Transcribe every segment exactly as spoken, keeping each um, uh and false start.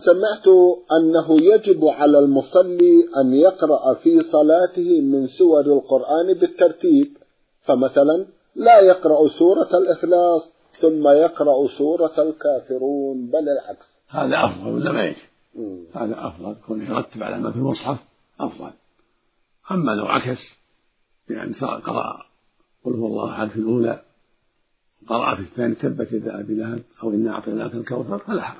سمعت أنه يجب على المصلي أن يقرأ في صلاته من سور القرآن بالترتيب، فمثلا لا يقرأ سورة الإخلاص ثم يقرأ سورة الكافرون بل العكس. هذا أفضل ولا ما يجب؟ هذا أفضل، كون يرتب على ما في المصحف أفضل. أما لو عكس يعني قرأ قل هو الله أحد في الأولى وقرأ في الثاني تبت يدا أبي لهب أو إنا أعطيناك الكوثر فلا حرج،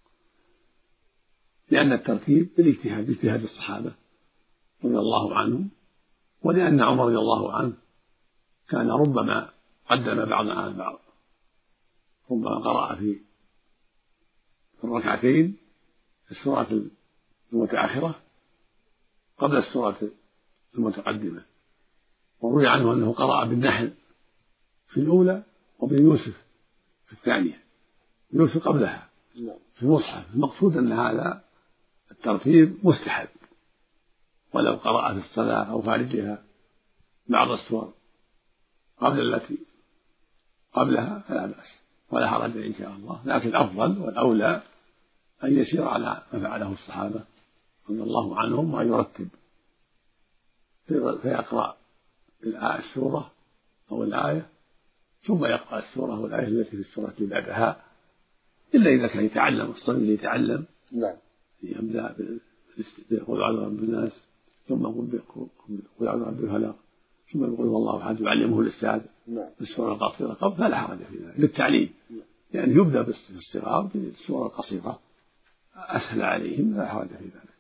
لأن الترتيب بالاجتهاد باجتهاد الصحابة رضي الله عنهم، ولأن عمر رضي الله عنه كان ربما قدم بعض على بعض، ربما قرأ في الركعتين السورة المتأخرة قبل السورة المتقدمة، وروي عنه أنه قرأ بالنحل في الأولى وبيوسف في الثانية، يوسف قبلها في المصحف. المقصود أن هذا الترتيب مستحب، ولو قرأ في الصلاة أو خارجها بعض السور قبل التي قبلها فلا بأس ولا حرج إن شاء الله، لكن الأفضل والأولى أن يسير على ما فعله الصحابة رضي الله عنهم وأن يرتب فيقرأ السورة أو الآية ثم يقرأ السورة والآية التي في السورة اللي بعدها، إلا إذا كان يتعلم الصبي يتعلم نعم يبدأ بقول أعوذ برب الناس ثم يقول قل أعوذ برب الفلق ثم يقول والله أحد يعلمه الأستاذ بالسورة القصيرة قبل فلا حرج في ذلك للتعليم، يعني يبدأ بالصغار بالسورة القصيرة أسهل عليهم لا حرج في ذلك.